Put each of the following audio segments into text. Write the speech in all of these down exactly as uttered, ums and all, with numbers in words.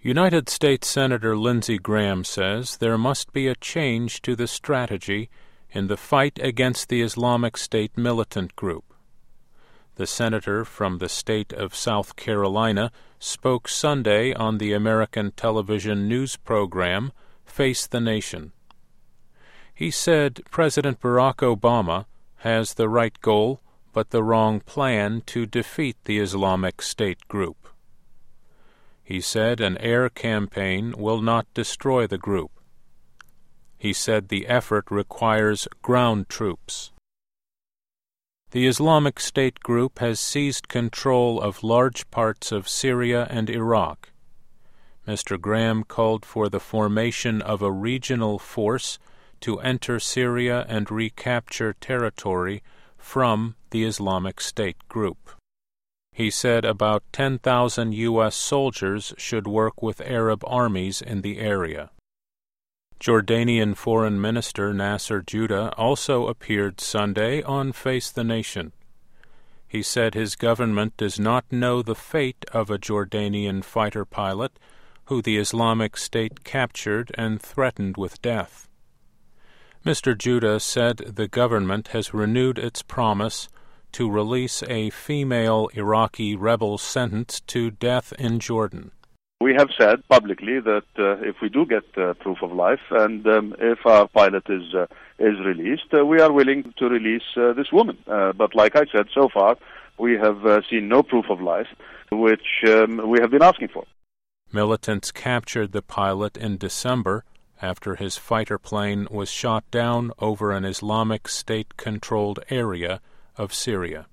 United States Senator Lindsey Graham says there must be a change to the strategy in the fight against the Islamic State militant group. The senator from the state of South Carolina spoke Sunday on the American television news program Face the Nation. He said President Barack Obama has the right goal but the wrong plan to defeat the Islamic State group. He said an air campaign will not destroy the group. He said the effort requires ground troops. The Islamic State group has seized control of large parts of Syria and Iraq. Mister Graham called for the formation of a regional force to enter Syria and recapture territory from the Islamic State group. He said about ten thousand U S soldiers should work with Arab armies in the area. Jordanian Foreign Minister Nasser Judah also appeared Sunday on Face the Nation. He said his government does not know the fate of a Jordanian fighter pilot who the Islamic State captured and threatened with death. Mister Judah said the government has renewed its promise to release a female Iraqi rebel sentenced to death in Jordan. We have said publicly that uh, if we do get uh, proof of life and um, if our pilot is uh, is released, uh, we are willing to release uh, this woman. Uh, but like I said, so far we have uh, seen no proof of life, which um, we have been asking for. Militants captured the pilot in December after his fighter plane was shot down over an Islamic State-controlled area of Syria.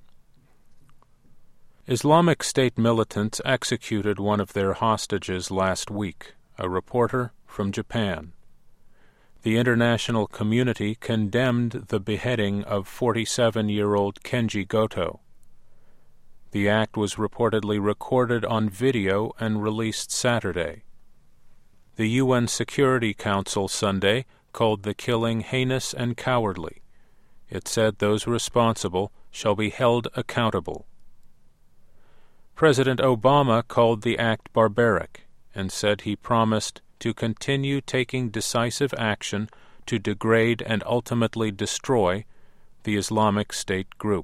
Islamic State militants executed one of their hostages last week, a reporter from Japan. The international community condemned the beheading of forty-seven-year-old Kenji Goto. The act was reportedly recorded on video and released Saturday. The U N Security Council Sunday called the killing heinous and cowardly. It said those responsible shall be held accountable. President Obama called the act barbaric and said he promised to continue taking decisive action to degrade and ultimately destroy the Islamic State group.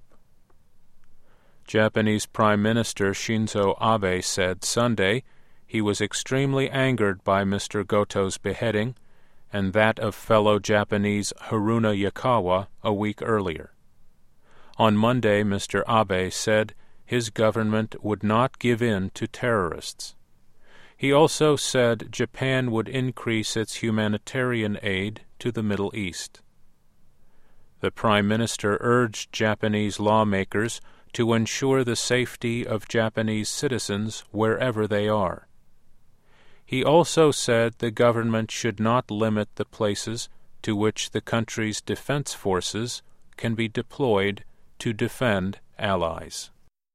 Japanese Prime Minister Shinzo Abe said Sunday he was extremely angered by Mister Goto's beheading and that of fellow Japanese Haruna Yukawa a week earlier. On Monday, Mister Abe said his government would not give in to terrorists. He also said Japan would increase its humanitarian aid to the Middle East. The Prime Minister urged Japanese lawmakers to ensure the safety of Japanese citizens wherever they are. He also said the government should not limit the places to which the country's defense forces can be deployed to defend allies.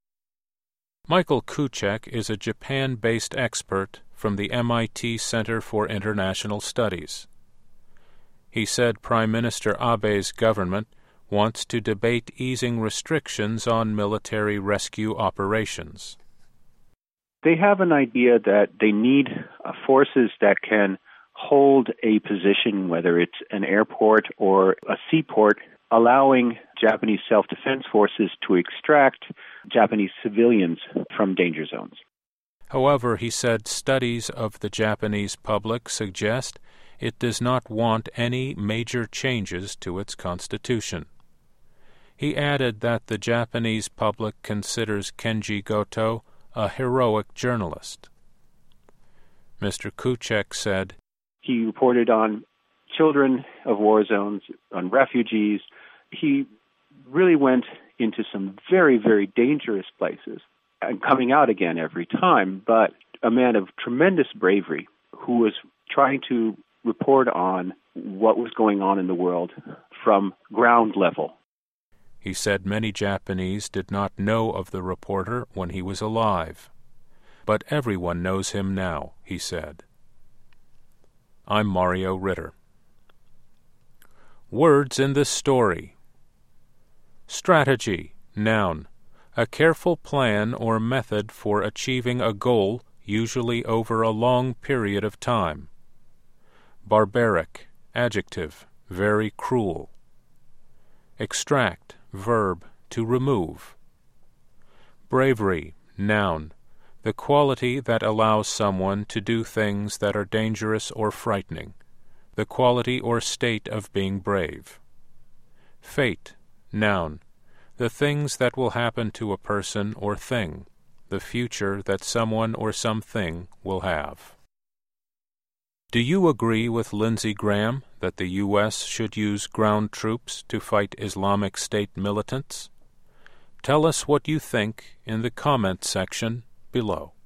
Michael Kuchek is a Japan-based expert from the M I T Center for International Studies. He said Prime Minister Abe's government wants to debate easing restrictions on military rescue operations. They have an idea that they need uh, forces that can hold a position, whether it's an airport or a seaport, allowing Japanese self-defense forces to extract Japanese civilians from danger zones. However, he said studies of the Japanese public suggest it does not want any major changes to its constitution. He added that the Japanese public considers Kenji Goto a heroic journalist. Mister Kuchek said, He reported on children of war zones, on refugees. He really went into some very, very dangerous places and coming out again every time, but a man of tremendous bravery who was trying to report on what was going on in the world from ground level. He said many Japanese did not know of the reporter when he was alive. But everyone knows him now, he said. I'm Mario Ritter. Words in this story. Strategy, noun, a careful plan or method for achieving a goal, usually over a long period of time. Barbaric, adjective, very cruel. Extract, verb, to remove. Bravery, noun, the quality that allows someone to do things that are dangerous or frightening, the quality or state of being brave. Fate, noun, the things that will happen to a person or thing, the future that someone or something will have. Do you agree with Lindsey Graham that the U S should use ground troops to fight Islamic State militants? Tell us what you think in the comment section below.